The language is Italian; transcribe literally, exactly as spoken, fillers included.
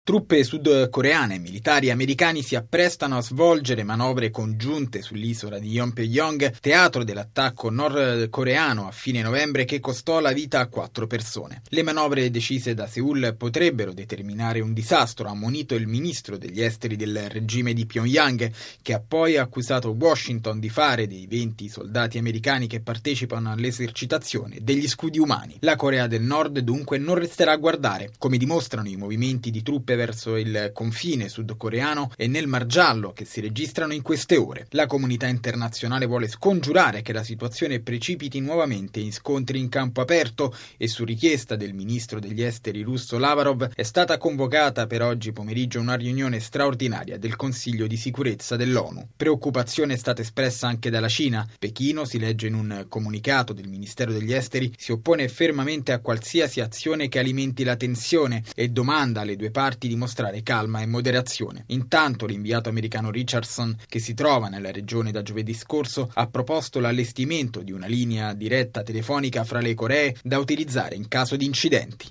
Truppe sudcoreane e militari americani si apprestano a svolgere manovre congiunte sull'isola di Yeonpyeong, teatro dell'attacco nordcoreano a fine novembre che costò la vita a quattro persone. Le manovre decise da Seul potrebbero determinare un disastro, ha ammonito il ministro degli esteri del regime di Pyongyang, che ha poi accusato Washington di fare dei venti soldati americani che partecipano all'esercitazione degli scudi umani. La Corea del Nord dunque non resterà a guardare, come dimostrano i movimenti di truppe verso il confine sudcoreano e nel Mar Giallo che si registrano in queste ore. La comunità internazionale vuole scongiurare che la situazione precipiti nuovamente in scontri in campo aperto e su richiesta del ministro degli esteri russo Lavrov è stata convocata per oggi pomeriggio una riunione straordinaria del Consiglio di sicurezza dell'ONU. Preoccupazione è stata espressa anche dalla Cina. Pechino, si legge in un comunicato del Ministero degli Esteri, si oppone fermamente a qualsiasi azione che alimenti la tensione e domanda alle due parti di mostrare calma e moderazione. Intanto l'inviato americano Richardson, che si trova nella regione da giovedì scorso, ha proposto l'allestimento di una linea diretta telefonica fra le Coree da utilizzare in caso di incidenti.